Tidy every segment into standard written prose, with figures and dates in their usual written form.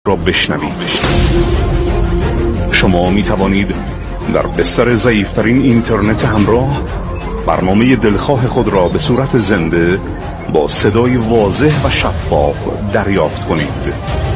را بشنوید. شما می توانید در بستر ضعیفترین اینترنت همراه برنامه دلخواه خود را به صورت زنده با صدای واضح و شفاف دریافت کنید.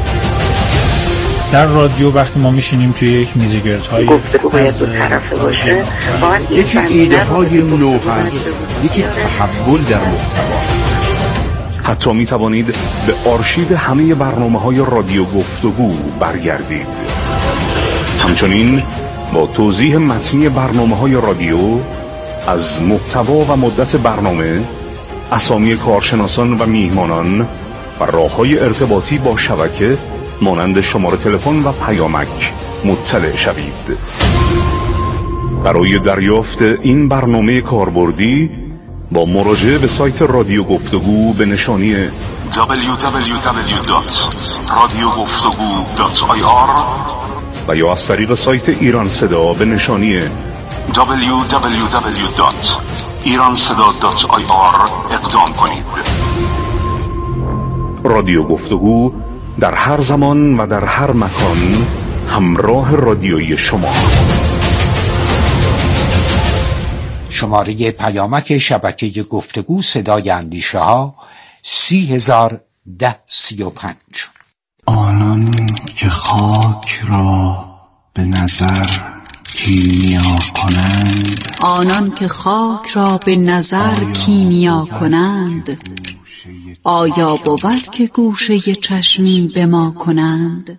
در رادیو وقتی ما میشینیم توی یک میزگردهای گفتگو باید دو طرفه باشه، یکی ایده های نو هست، یکی تحول در محتوا. حتی می توانید به آرشیو همه برنامه‌های رادیو گفتگو برگردید. همچنین با توضیح متنی برنامه‌های رادیو از محتوا و مدت برنامه، اسامی کارشناسان و میهمانان و راه‌های ارتباطی با شبکه مانند شماره تلفن و پیامک مطلع شوید. برای دریافت این برنامه کاربردی با مراجعه به سایت رادیو گفتگو به نشانی www.radiogoftogu.ir و یا از طریق سایت ایران صدا به نشانی www.iranseda.ir اقدام کنید. رادیو گفتگو در هر زمان و در هر مکان همراه رادیویی شما. شماره پیامک شبکه گفتگو صدای اندیشه ها 301035. آنان که خاک را به نظر کیمیا کنند، آنان که خاک را به نظر کیمیا کنند، آیا بود که گوشه چشمی به ما کنند؟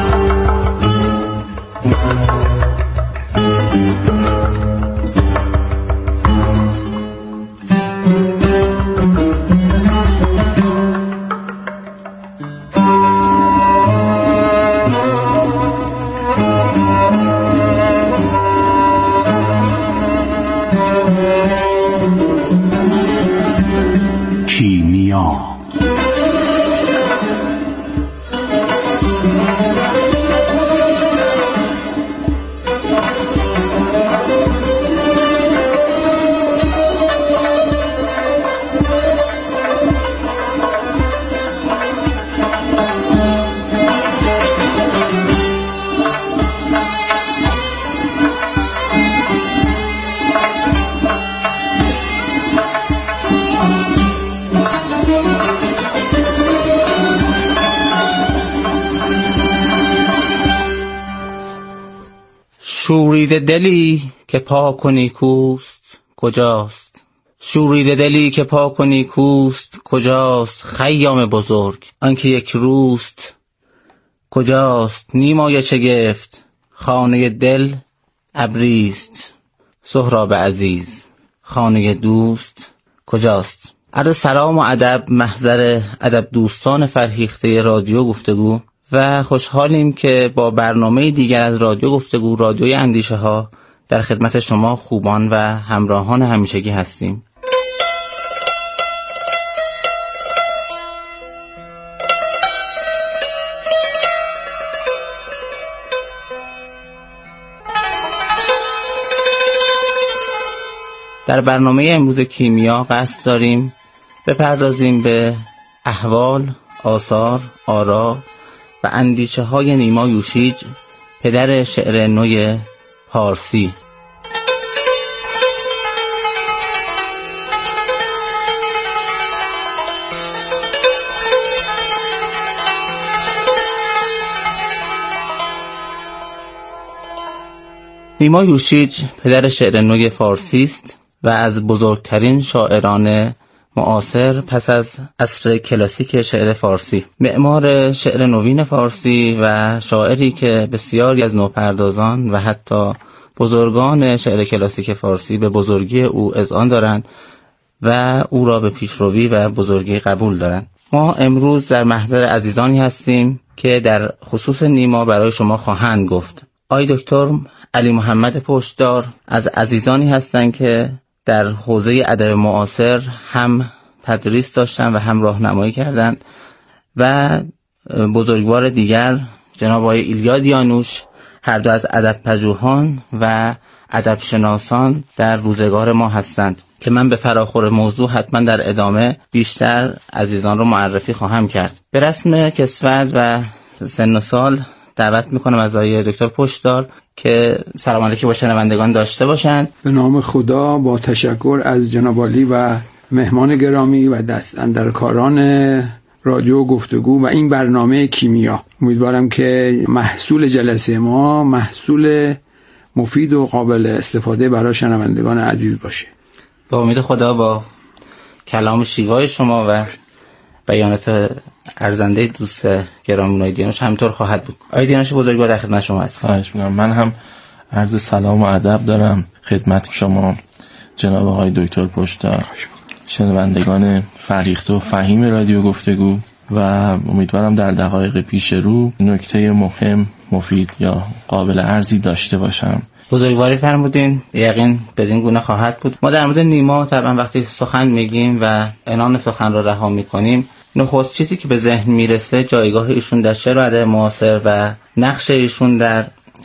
شوریده دلی که پاک و نیکوست کجاست؟ شوریده دلی که پاک و نیکوست کجاست؟ خیام بزرگ آنکه یک روست کجاست؟ نیمای شگفت خانه دل ابریست. سهراب عزیز خانه دوست کجاست؟ عرض سلام و ادب محضر ادب دوستان فرهیخته رادیو گفتگو و خوشحالیم که با برنامه دیگر از رادیو گفتگو، رادیوی اندیشه ها، در خدمت شما خوبان و همراهان همیشگی هستیم. در برنامه امروز کیمیا قصد داریم بپردازیم به احوال، آثار، آرا و اندیشه های نیما یوشیج، پدر شعر نو پارسی. نیما یوشیج پدر شعر نو فارسی است و از بزرگترین شاعران معاصر پس از عصر کلاسیک شعر فارسی، معمار شعر نوین فارسی و شاعری که بسیاری از نوپردازان و حتی بزرگان شعر کلاسیک فارسی به بزرگی او اذعان دارند و او را به پیشروی و بزرگی قبول دارند. ما امروز در محضر عزیزانی هستیم که در خصوص نیما برای شما خواهند گفت. آقای دکتر علی محمد پشتدار از عزیزانی هستند که در حوزه ادب معاصر هم تدریس داشتن و هم راهنمایی کردند و بزرگوار دیگر جناب آقای ایلیا دیانوش، هر دو از ادب پژوهان و ادب شناسان در روزگار ما هستند که من به فراخور موضوع حتما در ادامه بیشتر عزیزان رو معرفی خواهم کرد. به رسم کسوت و سن و سال دعوت میکنم از آقای دکتر پشتدار که سلام علیکی با شنوندگان داشته باشند. به نام خدا، با تشکر از جناب عالی و مهمان گرامی و دست اندرکاران رادیو گفتگو و این برنامه کیمیا، امیدوارم که محصول جلسه ما محصول مفید و قابل استفاده برای شنوندگان عزیز باشه. با امید خدا با کلام شیوای شما و بیانات ارزنده دوست گرامی آقای دیانوش همینطور خواهد بود. آقای دیانوش بزرگوار در خدمت شما هستم. خواهش می‌کنم. من هم عرض سلام و ادب دارم خدمت شما جناب آقای دکتر پشتدار، شنوندگان فریخته و فهیم رادیو گفتگو، و امیدوارم در دقایق پیش رو نکته مهم، مفید یا قابل ارزی داشته باشم. بزرگواری فرمودین، یقین بدین گونه خواهد بود. ما در مورد نیما طبعا وقتی سخن میگیم و عنان سخن را رها میکنیم، نخست چیزی که به ذهن میرسه جایگاه ایشون در شعر و ادب معاصر و نقش ایشون در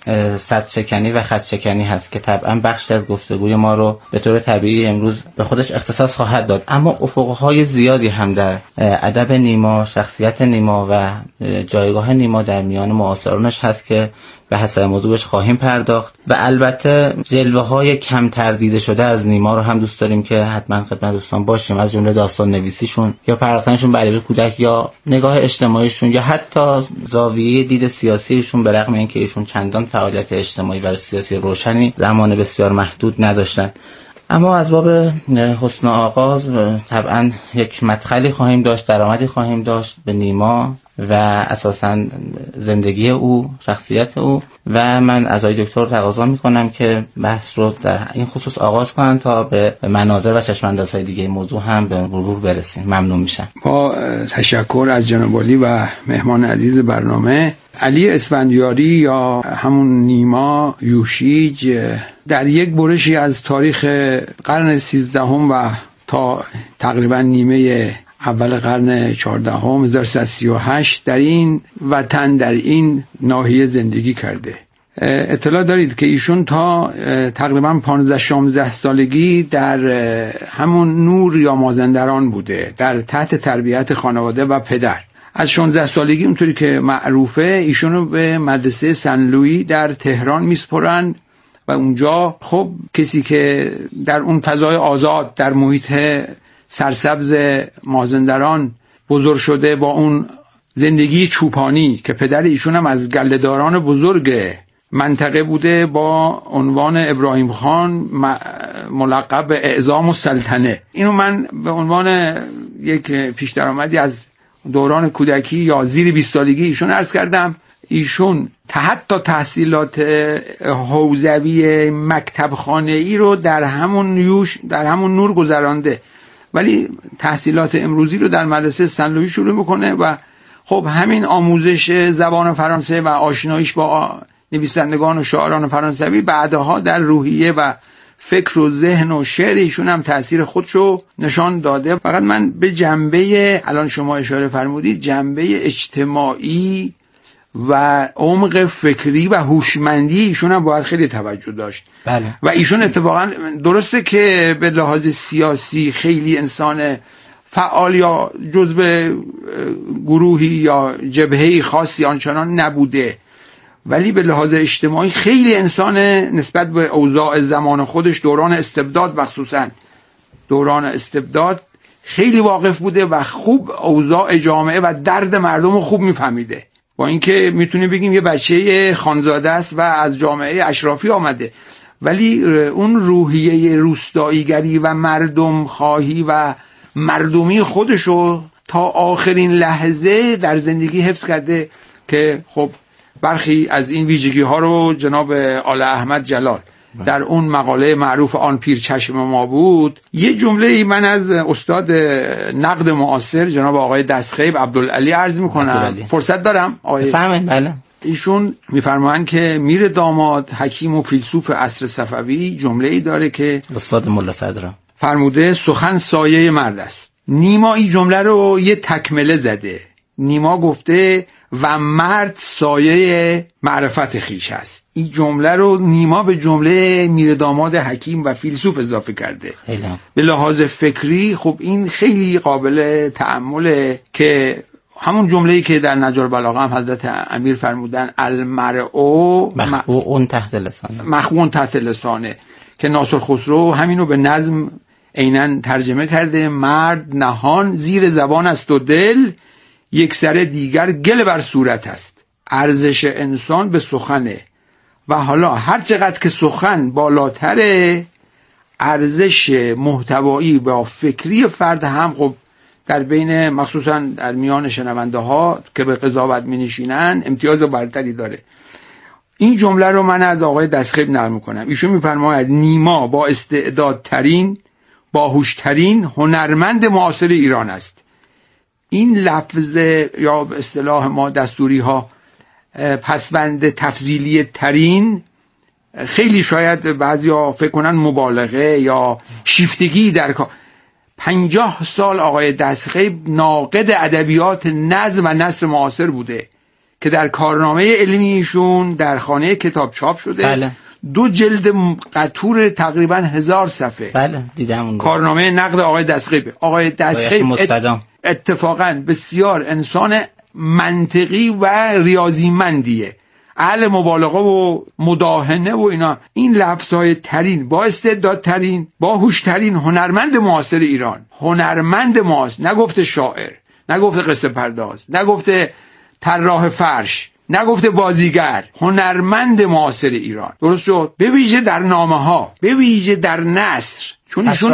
سطر شکنی و خط شکنی هست که طبعا بخشی از گفتگوی ما رو به طور طبیعی امروز به خودش اختصاص خواهد داد. اما افقهای زیادی هم در ادب نیما، شخصیت نیما و جایگاه نیما در میان معاصرانش هست که به حسب موضوعش خواهیم پرداخت و البته جلوه‌های کمتر دیده شده از نیما رو هم دوست داریم که حتما خدمت دوستان باشیم، از جمله داستان نویسیشون یا پرداختنشون به ادب کودک یا نگاه اجتماعیشون یا حتی زاویه دید سیاسیشون، به رغم اینکه ایشون چندان فعالیت اجتماعی و سیاسی روشنی زمان بسیار محدود نداشتن. اما از باب حسن آغاز طبعا یک مدخلی خواهیم داشت، درآمدی خواهیم داشت به نیما و اساساً زندگی او، شخصیت او، و من از آقای دکتر تقاضا میکنم که بحث رو در این خصوص آغاز کنن تا به مناظر و چشم‌اندازهای دیگه موضوع هم به مرور برسیم. ممنون میشم. با تشکر از جناب عالی و مهمان عزیز برنامه. علی اسفندیاری یا همون نیما یوشیج در یک برشی از تاریخ قرن 13 و تا تقریبا نیمه اول قرن 14 1338 در این وطن، در این ناحیه زندگی کرده. اطلاع دارید که ایشون تا تقریبا 15-16 سالگی در همون نور یا مازندران بوده، در تحت تربیت خانواده و پدر. از 16 سالگی اونطوری که معروفه ایشون رو به مدرسه سن لویی در تهران میسپرن و اونجا خب کسی که در اون فضای آزاد در محیط سرسبز مازندران بزرگ شده، با اون زندگی چوپانی که پدر ایشون هم از گله‌داران بزرگ منطقه بوده با عنوان ابراهیم خان ملقب به اعزام السلطنه، اینو من به عنوان یک پیش درآمدی از دوران کودکی یا زیر 20 سالگی ایشون عرض کردم. ایشون حتی تحصیلات حوزوی مکتب خانه‌ای رو در همون نور گذرانده، ولی تحصیلات امروزی رو در مدرسه سن لویی شروع میکنه و خب همین آموزش زبان فرانسه و آشناییش با نویسندگان و شاعران فرانسوی بعدها در روحیه و فکر و ذهن و شعر ایشون هم تأثیر خودشو نشان داده. فقط من به جنبه الان شما اشاره فرمودید، جنبه اجتماعی و عمق فکری و هوشمندی ایشون هم باید خیلی توجه داشت. بله. و ایشون اتفاقا درسته که به لحاظ سیاسی خیلی انسان فعال یا جزو گروهی یا جبهه‌ای خاصی آنچنان نبوده، ولی به لحاظ اجتماعی خیلی انسان نسبت به اوضاع زمان خودش، دوران استبداد مخصوصا دوران استبداد، خیلی واقف بوده و خوب اوضاع جامعه و درد مردم رو خوب میفهمیده. با اینکه میتونیم بگیم یه بچه خانزاده است و از جامعه اشرافی آمده، ولی اون روحیه روستاییگری و مردم خواهی و مردمی خودشو تا آخرین لحظه در زندگی حفظ کرده که خب برخی از این ویژگی ها رو جناب آل احمد جلال در اون مقاله معروف آن پیر چشم ما بود، یه جمله ای من از استاد نقد معاصر جناب آقای دستخیب عبدالعلی عرض میکنم. فرصت دارم آقای؟ بله. ایشون میفرمایند که میر داماد حکیم و فیلسوف عصر صفوی جمله ای داره که استاد ملا صدرا فرموده سخن سایه مرد است. نیما این جمله رو یه تکمله زده. نیما گفته و مرد سایه معرفت خیش است. این جمله رو نیما به جمله میر داماد حکیم و فیلسوف اضافه کرده. به لحاظ فکری خب این خیلی قابل تأمله که همون جمله‌ای که در نهج البلاغه هم حضرت امیر فرمودن المرء مخبوء تحت لسانه، مخبوء تحت لسانه، که ناصر خسرو همینو به نظم عیناً ترجمه کرده: مرد نهان زیر زبان است و دل، یک سر دیگر گل بر صورت است. ارزش انسان به سخنه و حالا هر چقدر که سخن بالاتره، ارزش محتوایی و فکری فرد هم خب در بین، مخصوصا در میان شنونده ها که به قضاوت می نشینن، امتیاز برتری داره. این جمله رو من از آقای دستخیب نقل میکنم. ایشون میفرماید نیما با استعدادترین، باهوشترین هنرمند معاصر ایران است. این لفظ یا به اصطلاح ما دستوری ها پسوند تفضیلی ترین، خیلی شاید بعضیا فکر کنن مبالغه یا شیفتگی در کار. 50 سال آقای دستخیب ناقد ادبیات نظم و نثر معاصر بوده که در کارنامه علمیشون در خانه کتاب چاپ شده. بله. 2 جلد قطور تقریبا 1000 صفحه. بله دیدم اون کارنامه نقد آقای دستخیب. آقای دستخیب اتفاقا بسیار انسان منطقی و ریاضیمندیه، اهل مبالغه و مداهنه و اینا. این لفظهای ترین، با استعدادترین، باهوشترین هنرمند معاصر ایران، هنرمند معاصر، نگفته شاعر، نگفته قصه پرداز، نگفته طراح فرش، نگفته بازیگر، هنرمند معاصر ایران. درست شد؟ به ویژه در نامه‌ها، به ویژه در نثر، چون ایشون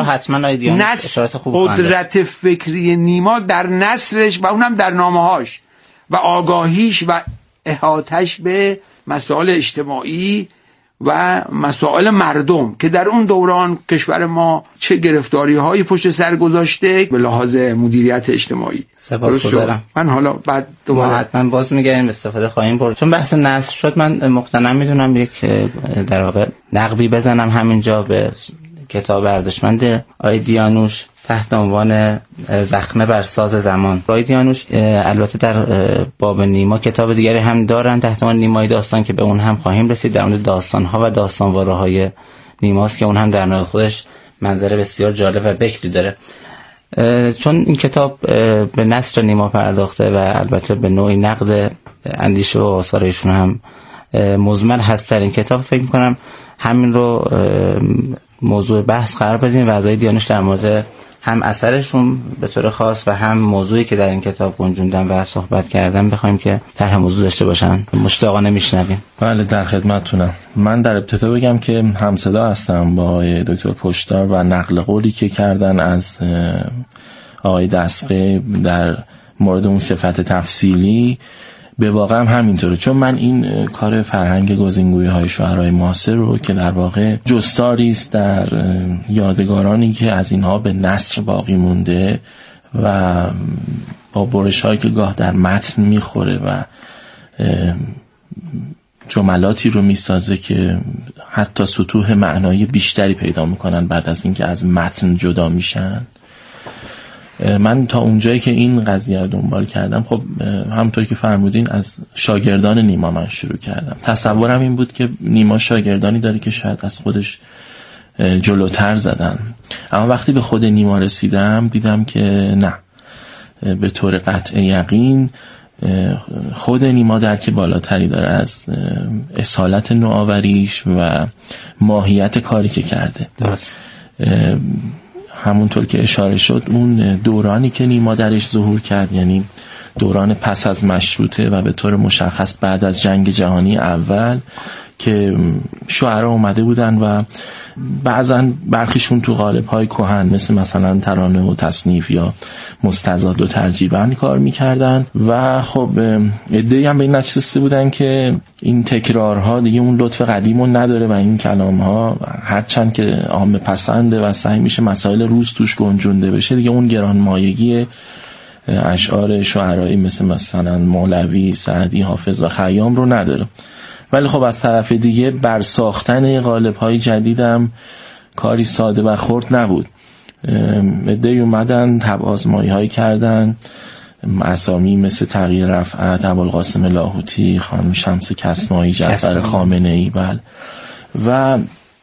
قدرت فکری نیما در نثرش و اونم در نامه‌هاش و آگاهیش و احاطه‌اش به مسائل اجتماعی و مسائل مردم که در اون دوران کشور ما چه گرفتاری‌هایی پشت سر گذاشته به لحاظ مدیریت اجتماعی. سپاسگزارم. من حالا بعد دوباره حتما باز میگردیم استفاده خواهیم برد. چون بحث نثر شد، من مقتنم میدونم یک در واقع نقبی بزنم همینجا به کتاب ارزشمند آقای دیانوش تحت عنوان زخمه بر ساز زمان. آقای دیانوش البته در باب نیما کتاب دیگری هم دارن تحت عنوان نیمای داستان که به اون هم خواهیم رسید، در مورد داستان‌ها و داستانواره‌های نیماست که اون هم در نوع خودش منظره بسیار جالب و بکری داره. چون این کتاب به نثر نیما پرداخته و البته به نوعی نقد اندیشه و آثارشون هم مزمن هست، در این کتاب فکر می‌کنم همین رو موضوع بحث قرار بدیم و از آقای دیانوش در مورد هم اثرشون به طور خاص و هم موضوعی که در این کتاب گنجوندن و صحبت کردن بخوایم که طرح موضوع داشته باشن. مشتاقانه میشنویم. بله در خدمتتونم. من در ابتدا بگم که همصدا هستم با آقای دکتر پشتار و نقل قولی که کردن از آقای دستخیب در مورد اون صفت تفصیلی به واقع هم همینطوره. چون من این کار فرهنگ گزینگویی های شعرهای معاصر رو که در واقع جستاری است در یادگارانی که از اینها به نثر باقی مونده و با برش هایی که گاه در متن میخوره و جملاتی رو میسازه که حتی سطوح معنایی بیشتری پیدا میکنن بعد از اینکه از متن جدا میشن. من تا اونجایی که این قضیه رو دنبال کردم، خب همونطور که فرمودین از شاگردان نیما من شروع کردم. تصورم این بود که نیما شاگردانی داره که شاید از خودش جلوتر زدن، اما وقتی به خود نیما رسیدم دیدم که نه، به طور قطع یقین خود نیما درک بالاتری داره از اصالت نوآوریش و ماهیت کاری که کرده. درست. همونطور که اشاره شد اون دورانی که نیما درش ظهور کرد، یعنی دوران پس از مشروطه و به طور مشخص بعد از جنگ جهانی اول که شعرا اومده بودن و بعضن برخیشون تو قالب‌های کهن مثلا ترانه و تصنیف یا مستزاد و ترجیباً کار میکردن و خب عده‌ای هم به این نشسته بودن که این تکرارها دیگه اون لطف قدیمو نداره و این کلام‌ها هرچند که عام پسنده و سعی میشه مسائل روز توش گنجونده بشه، دیگه اون گرانمایگی اشعار شعرایی مثلا مولوی، سعدی، حافظ و خیام رو نداره. ولی خب از طرف دیگه برساختن قالب‌های جدیدم کاری ساده و خرد نبود. عده‌ای اومدن طبع آزمایی‌هایی کردن، اسامی مثل تغییر رفعت، ابوالقاسم لاهوتی، خانم شمس کسمایی، جعفر خامنه‌ای. بله. و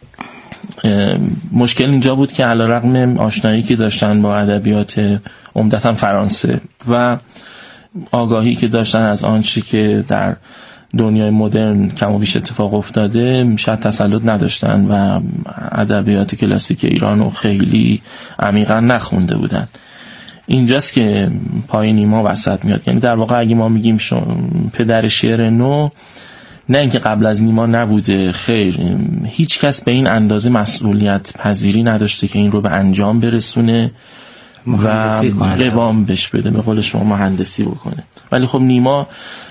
مشکل اینجا بود که علیرغم آشنایی که داشتن با ادبیات عمدتاً فرانسه و آگاهی که داشتن از آنچه که در دنیای مدرن کم و بیش اتفاق افتاده شاید تسلط نداشتن و ادبیات کلاسیک ایرانو خیلی عمیقا نخونده بودن. اینجاست که پای نیما وسط میاد. یعنی در واقع اگه ما میگیم پدر شعر نو، نه اینکه قبل از نیما نبوده، خیر، هیچ کس به این اندازه مسئولیت پذیری نداشته که این رو به انجام برسونه و قوام بهش بده، به قول شما مهندسی بکنه. ولی خب نیما،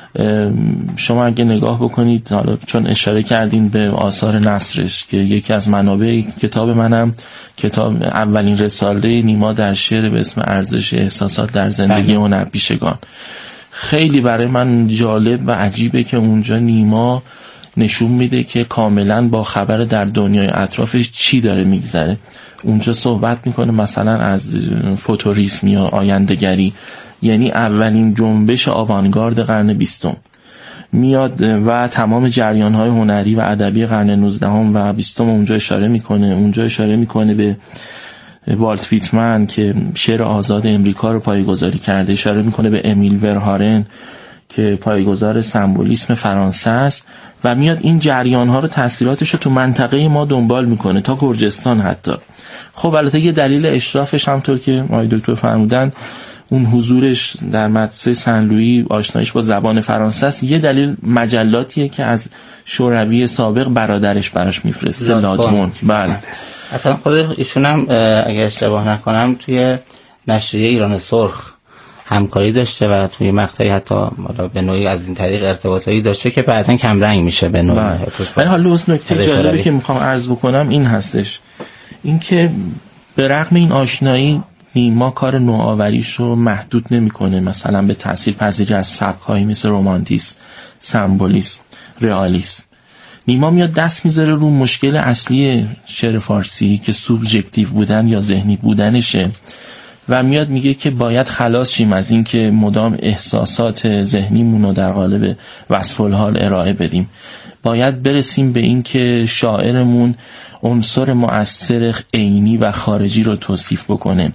شما اگه نگاه بکنید، حالا چون اشاره کردین به آثار نثرش که یکی از منابع کتاب منم، کتاب اولین رساله نیما در شعر به اسم ارزش احساسات در زندگی هنرپیشگان، خیلی برای من جالب و عجیبه که اونجا نیما نشون میده که کاملا با خبر در دنیای اطرافش چی داره میگذره. اونجا صحبت میکنه مثلا از فوتوریسم یا آینده‌گری، یعنی اولین جنبش آوانگارد قرن 20 میاد و تمام جریان‌های هنری و ادبی قرن 19 و 20 اونجا اشاره میکنه. اونجا اشاره میکنه به والت ویتمن که شعر آزاد امریکا رو پایه‌گذاری کرده، اشاره میکنه به امیل ورهارن که پایه‌گذار سمبولیسم فرانسه است و میاد این جریان‌ها رو، تأثیراتش رو تو منطقه ما دنبال میکنه تا گرجستان حتی. خب البته یه دلیل اشرافش همطور که آقای دکتر فرمودن اون حضورش در مدرسه سن لویی، آشنایش با زبان فرانسه است. یه دلیل مجلاتیه که از شوروی سابق برادرش براش میفرسته، لادمون. بله. اصلا خود ایشون هم اگر اشتباه نکنم توی نشریه ایران سرخ همکاری داشته و توی مقطعی حتی به نوعی از این طریق ارتباطایی داشته که بعداً کم رنگ میشه به نوعی. ولی حالا نکته جالبی که میخوام عرض بکنم این هستش، این که به رغم این آشنایی نیما کار نوآوریش رو محدود نمیکنه مثلا به تأثیر پذیری از سبک‌هایی مثل رمانتیسم، سمبولیسم، رئالیسم. نیما میاد دست میذاره رو مشکل اصلی شعر فارسی که سوبژکتیو بودن یا ذهنی بودنشه و میاد میگه که باید خلاص شیم از این که مدام احساسات ذهنیمون رو در قالب وصف الحال ارائه بدیم. باید برسیم به این که شاعرمون عنصر مؤثر عینی و خارجی رو توصیف بکنه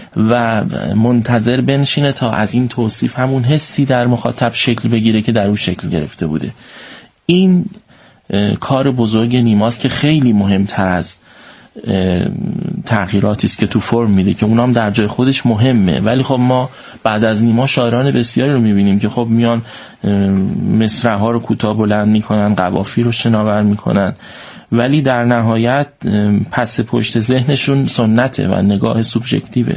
و منتظر بنشینه تا از این توصیف همون حسی در مخاطب شکل بگیره که در اون شکل گرفته بوده. این کار بزرگ نیماست که خیلی مهمتر از تغییراتی است که تو فرم میده که اونام در جای خودش مهمه. ولی خب ما بعد از نیما شاعران بسیاری رو میبینیم که خب میان مصرع ها رو کوتاه بلند میکنن، قوافی رو شناور میکنن، ولی در نهایت پس پشت ذهنشون سنته و نگاه سوبژکتیوه.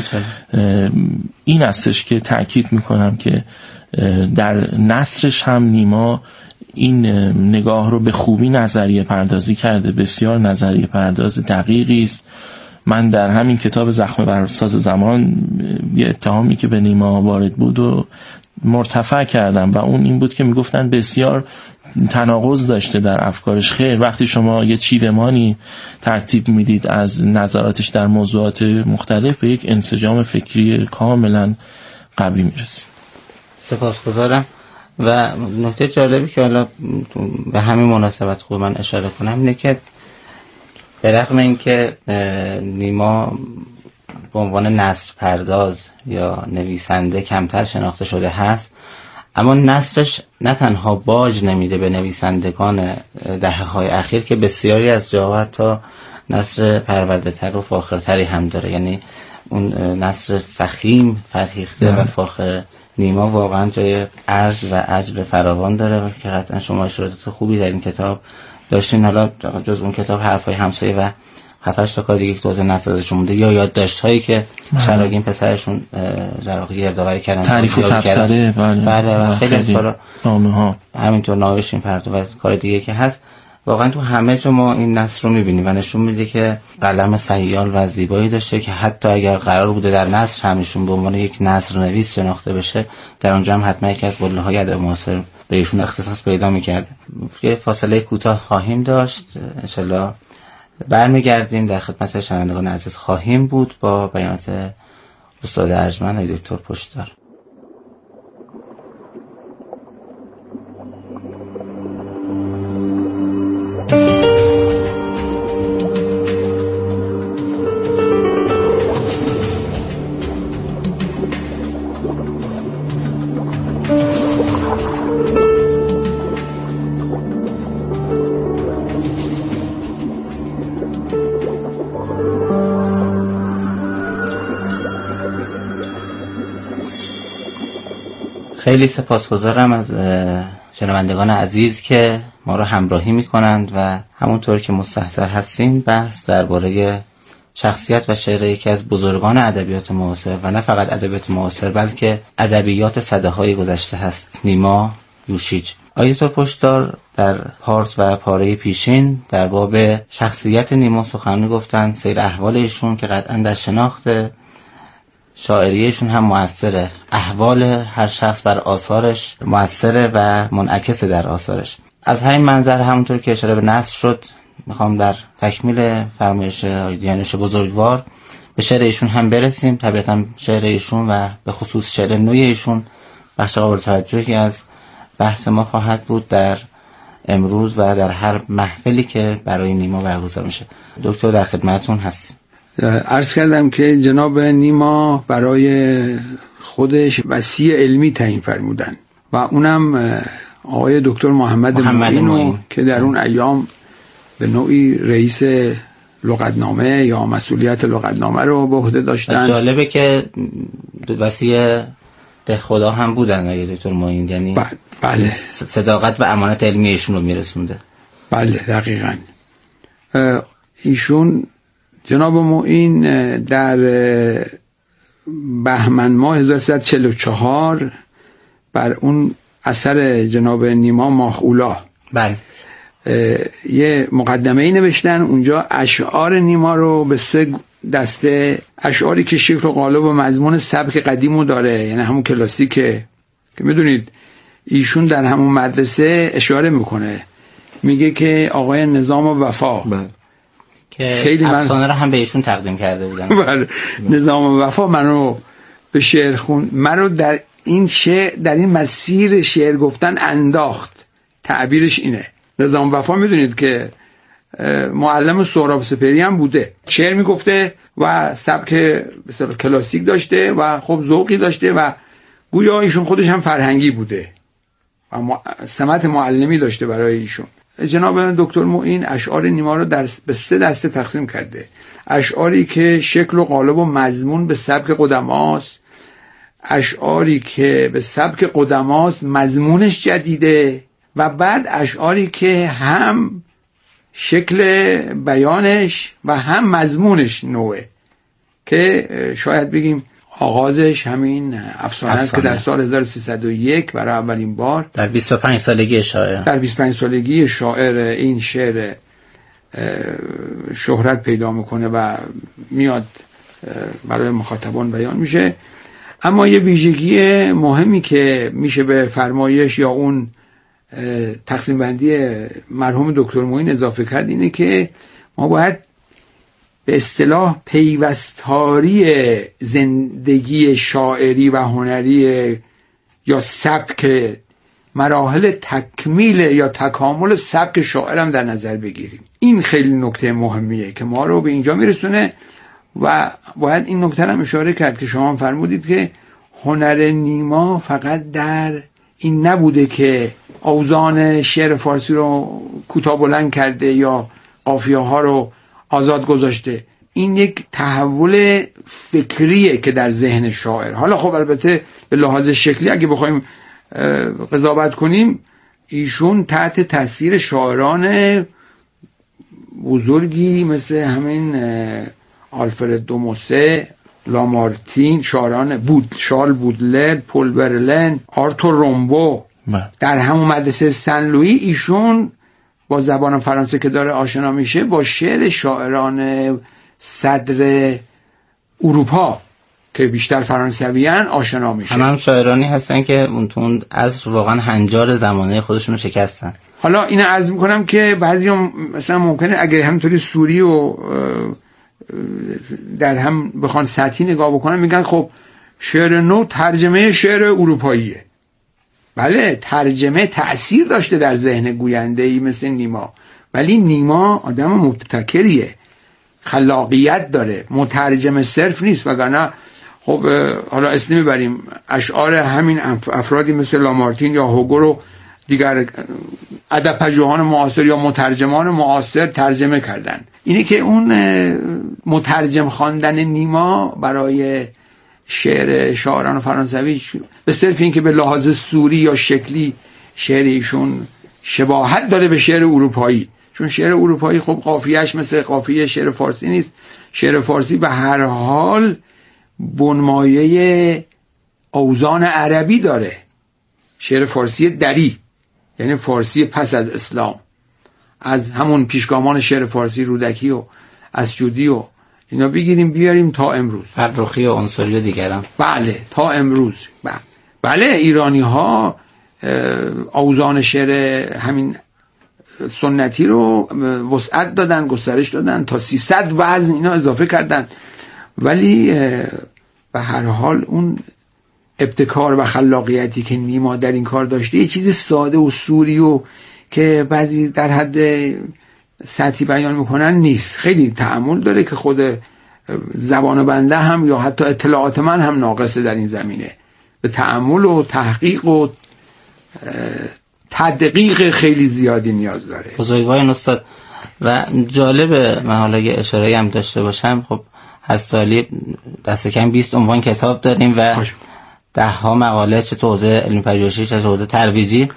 این هستش که تأکید میکنم که در نثرش هم نیما این نگاه رو به خوبی نظریه پردازی کرده، بسیار نظریه پرداز دقیقی است. من در همین کتاب زخم برساز زمان یه اتهامی که به نیما وارد بود و مرتفع کردم و اون این بود که میگفتن بسیار تناقض داشته در افکارش. خیر، وقتی شما یه چیدمانی ترتیب میدید از نظراتش در موضوعات مختلف به یک انسجام فکری کاملا قوی میرسید. سپاسگزارم. و نکته جالبی که حالا به همین مناسبت خوب من اشاره کنم اینه که به رغم این که نیما به عنوان نثر پرداز یا نویسنده کمتر شناخته شده هست، اما نثرش نه تنها باج نمیده به نویسندگان دهه‌های اخیر که بسیاری از جاها حتی نثر پرورده‌تر و فاخرتری هم داره. یعنی اون نثر فخیم، فرهیخته و فاخر نیما واقعا جای ارج و اجر فراوان داره و که قطعا شما اشارات خوبی در این کتاب داشتین. حالا جز اون کتاب حرفای همسایه و 7-8 تا کار دیگه که توضیح نسازشون بوده یا یادداشت‌هایی که شراگین پسرشون در واقع گردآوری کردن، تعریف و تبصره، بله خیلی از کارا نامه‌ها همینطور نوشتیم پرتو و کار دیگه که هست. واقعا تو همه جا ما این نثر رو می‌بینیم و نشون میده که قلم سیال و زیبایی داشته که حتی اگر قرار بوده در نثر همشون به عنوان یک نثر نویس شناخته بشه، در اونجا هم حتما یکی از قله‌های ادب معاصر به ایشون اختصاص پیدا می‌کرده. یه فاصله کوتاه خواهیم داشت، انشالله برمیگردیم در خدمت شنوندگان عزیز خواهیم بود با بیانات استاد ارجمند دکتر پشتار. خیلی سپاسگزارم از شنوندگان عزیز که ما رو همراهی میکنند و همونطور که مستحضر هستین بحث درباره شخصیت و شعر یکی از بزرگان ادبیات معاصر و نه فقط ادبیات معاصر بلکه ادبیات سده‌های گذشته هست، نیما یوشیج. آقای دکتر پشتار در پارت و پاره پیشین در باب شخصیت نیما سخنرانی گفتن، سیر احوال ایشون که قطعا در شناخت شاعریشون هم مؤثره، احوال هر شخص بر آثارش مؤثره و منعکسه در آثارش. از همین منظر همونطور که اشاره به نثر شد میخوام در تکمیل فرمایش دیانوش بزرگوار به شعر ایشون هم برسیم. طبیعتا شعر ایشون و به خصوص شعر نوی ایشون بخش قابل توجهی از بحث ما خواهد بود در امروز و در هر محفلی که برای نیما برگزار میشه. دکتر در خدمتتون هستیم. عرض کردم که جناب نیما برای خودش وصی علمی تعیین فرمودن و اونم آقای دکتر محمد معین که در اون ایام به نوعی رئیس لغتنامه یا مسئولیت لغتنامه رو به عهده داشتن. جالبه که وصی ده خدا هم بودن آقای دکتر معین، یعنی بله صداقت و امانت علمی ایشون رو میرسونده. بله دقیقاً. ایشون جناب معین در بهمن ماه 1344 بر اون اثر جناب نیما ماخولا بله یه مقدمه‌ای نوشتن. اونجا اشعار نیما رو به 3 دسته، اشعاری که شکل و قالب و مضمون سبک قدیمو داره، یعنی همون کلاسیکه که میدونید ایشون در همون مدرسه اشاره میکنه، میگه که آقای نظام و وفا که خیلی افسانه رو هم به ایشون تقدیم کرده بودن. بله نظام و وفا منو به شعر خون، منو در این شعر، در این مسیر شعر گفتن انداخت. تعبیرش اینه. نظام وفا میدونید که معلم سهراب سپهری هم بوده، شعر میگفته و سبک بسیار کلاسیک داشته و خب ذوقی داشته و گویا ایشون خودش هم فرهنگی بوده و سمت معلمی داشته برای ایشون. جناب دکتر معین اشعار نیما رو به 3 دسته تقسیم کرده. اشعاری که شکل و قالب و مضمون به سبک قدماست، اشعاری که به سبک قدماست مضمونش جدیده، و بعد اشعاری که هم شکل بیانش و هم مضمونش نوعه، که شاید بگیم آغازش همین افسانه است که در سال 1301 برای اولین بار در 25 سالگی شاعر، در 25 سالگی شاعر این شعر شهرت پیدا میکنه و میاد برای مخاطبان بیان میشه. اما یه ویژگی مهمی که میشه به فرمایش یا اون تقسیم بندی مرحوم دکتر معین اضافه کرد اینه که ما باید به اصطلاح پیوستاری زندگی شاعری و هنری یا سبک مراحل تکمیل یا تکامل سبک شاعرم در نظر بگیریم. این خیلی نکته مهمیه که ما رو به اینجا میرسونه و باید این نکته هم اشاره کرد که شما فرمودید که هنر نیما فقط در این نبوده که اوزان شعر فارسی رو کوتاه بلند کرده یا قافیه ها رو آزاد گذاشته. این یک تحول فکریه که در ذهن شاعر. حالا خب البته به لحاظ شکلی اگه بخوایم قضاوت کنیم، ایشون تحت تاثیر شاعران بزرگی مثل همین آلفرد دو موسه، لامارتین، شاعران شارل بودلر، پل برلن، آرتور رومبو در همون مدرسه سن لویی، ایشون با زبان فرانسه که داره آشنا میشه با شعر شاعران صدر اروپا که بیشتر فرانسویان آشنا میشه. هم شاعرانی هستن که اون از واقعا هنجار زمانه خودشون رو شکستن. حالا اینو عرض میکنم که بعضیام مثلا ممکنه اگر همینطوری سوری و در هم بخوان سطحی نگاه بکنن میگن خب شعر نو ترجمه شعر اروپاییه. بله ترجمه تأثیر داشته در ذهن گوینده‌ای مثل نیما، ولی نیما آدم مبتکریه، خلاقیت داره، مترجم صرف نیست. وگرنه خب حالا اسم میبریم اشعار همین افرادی مثل لامارتین یا هوگو رو دیگر ادب‌پژوهان معاصر یا مترجمان معاصر ترجمه کردن. اینه که اون مترجم خواندن نیما برای شعر شاعران فرانسوی به صرف این که به لحاظ صوری یا شکلی شعر ایشون شباهت داره به شعر اروپایی، چون شعر اروپایی خب قافیه‌اش مثل قافیه شعر فارسی نیست. شعر فارسی به هر حال بنمایه اوزان عربی داره. شعر فارسی دری، یعنی فارسی پس از اسلام، از همون پیشگامان شعر فارسی رودکی و اسجودی و اینا بگیریم بیاریم تا امروز، فرخی و عنصری و دیگران. بله تا امروز. بله ایرانی ها اوزان شعر همین سنتی رو وسعت دادن، گسترش دادن، تا 300 وزن اینا اضافه کردن، ولی به هر حال اون ابتکار و خلاقیتی که نیما در این کار داشته یه چیز ساده و سوری و که بعضی در حد سطحی بیان میکنن نیست. خیلی تأمل داره که خود زبان بنده هم یا حتی اطلاعات من هم ناقصه در این زمینه. به تأمل و تحقیق و تدقیق خیلی زیادی نیاز داره. بزرگوارین استاد. و جالب من حالا یه اشاره هم داشته باشم، خب از سالی دست کم 20 عنوان کتاب داریم و 10 مقاله، چه تو حوزه علم پژوهشی چه حوزه ترویجی،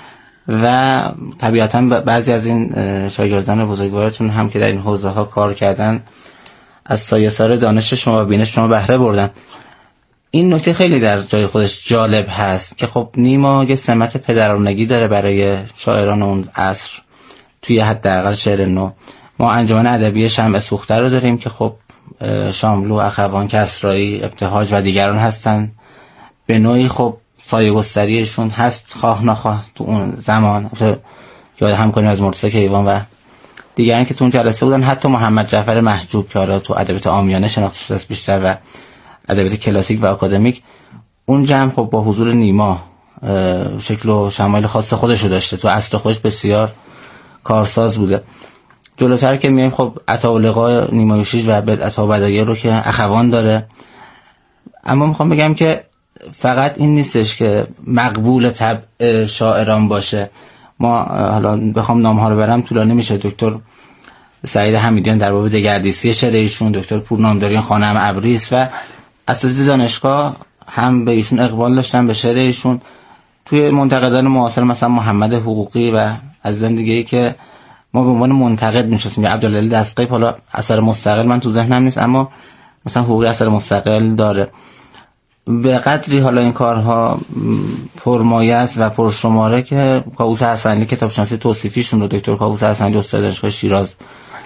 و طبیعتا بعضی از این شاگردان بزرگوارتون هم که در این حوزه ها کار کردن از سایه‌سار دانش شما و بینش شما بهره بردن. این نکته خیلی در جای خودش جالب هست که خب نیما یه سمت پدرانگی داره برای شاعران اون عصر توی حداقل شعر نو. ما انجمن ادبی شمع سوخته رو داریم که خب شاملو، اخوان، کسرایی، ابتهاج و دیگران هستن. به نوعی خب سایه گستریشون هست خواه نخواه تو اون زمان. یاد همکاریم از مرتضی کیوان و دیگران که تو اون جلسه بودن، حتی محمد جعفر محجوب که حالا تو ادبیات عامیانه شناخته شده است بیشتر و ادبیات کلاسیک و آکادمیک، اون جمع خب با حضور نیما شکل و شمایل خاص خودشو داشته، تو اصل خودش بسیار کارساز بوده. جلوتر که میایم خب عطاءاللقا نیما یوشیج و بدعت‌ها و بدایع رو که اخوان داره. اما میخوام بگم که فقط این نیستش که مقبول طبع شاعران باشه. ما حالا بخوام نام‌ها رو برم طولانی میشه. دکتر سعید حمیدیان در باب دگردیسی شعر ایشون، دکتر پورنامداریان خانم ابریس و اساتید دانشگاه هم به ایشون اقبال داشتن، به شعر ایشون. توی منتقدان معاصر مثلا محمد حقوقی و عزیزان دیگه‌ای که ما به عنوان منتقد می‌شناسیم، عبدالعلی دستقیب، حالا اثر مستقل من تو ذهنم نیست اما مثلا حقوقی اثر مستقل داره. به قدری حالا این کارها پرمایه است و پرشماره که کاووس حسنی کتابشناسی توصیفیشون رو دکتر کاووس حسنی استاد دانشگاه شیراز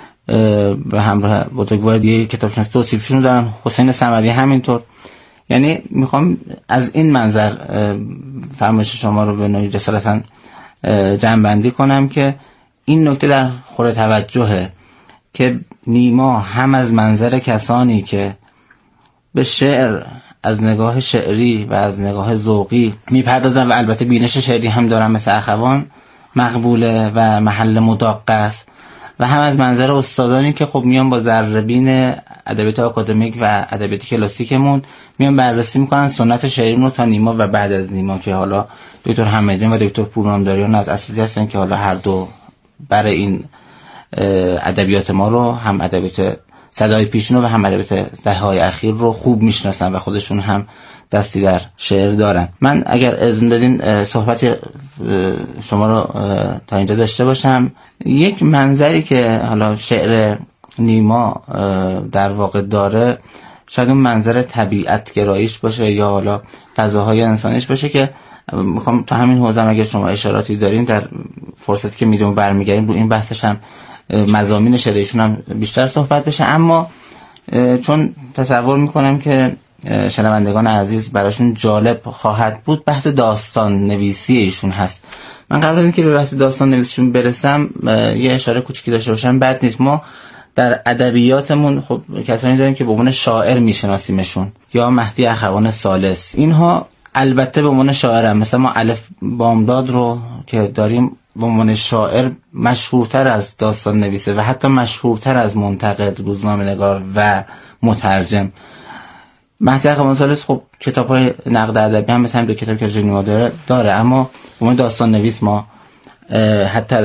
به همراه بزرگوار دیگه کتابشناسی توصیفیشون دارن، حسین صمدی همینطور. یعنی میخوام از این منظر فرمایش شما رو به نوعی جسارتاً جمع‌بندی کنم که این نکته در خور توجهه که نیما هم از منظر کسانی که به شعر از نگاه شعری و از نگاه ذوقی میپردازن و البته بینش شعری هم دارن مثل اخوان مقبوله و محل مداقه است، و هم از منظر استادانی که خب میان با ذره‌بین ادبیات آکادمیک و ادبیات کلاسیکمون میان بررسی میکنن سنت شعری رو تا نیما و بعد از نیما که حالا دکتر حمیدیان و دکتر پورنامداریان از اساتید هستن که حالا هر دو برای این ادبیات ما رو، هم ادبیات صدای پیشینو و هم ادبیات دهه‌های اخیر رو خوب میشناسن و خودشون هم دستی در شعر دارن. من اگر اذن بدین صحبت شما رو تا اینجا داشته باشم. یک منظری که حالا شعر نیما در واقع داره شاید اون منظر طبیعت گراییش باشه یا حالا فضاهای انسانیش باشه که میخوام تا همین حوزه اگر شما اشاراتی دارین در فرصتی که میدونم برمیگردیم رو این بحثش هم مضامین شعرشون هم بیشتر صحبت بشه. اما چون تصور میکنم که شنوندگان عزیز براشون جالب خواهد بود، بحث داستان نویسی ایشون هست. من قبل از اینکه به بحث داستان نویسیشون برسم یه اشاره کوچیکی داشته باشم بد نیست. ما در ادبیاتمون خب کسانی داریم که به عنوان شاعر میشناسیمشون، یا مهدی اخوان ثالث، اینها البته به عنوان شاعرن. مثلا ما الف بامداد رو که داریم به عنوان شاعر مشهورتر از داستان نویسه و حتی مشهورتر از منتقد، روزنامه‌نگار و مترجم. مهدی اخوان ثالث خب کتاب‌های نقد ادبی هم مثلا دو کتاب که نیما داره، اما به عنوان داستان نویس ما حتی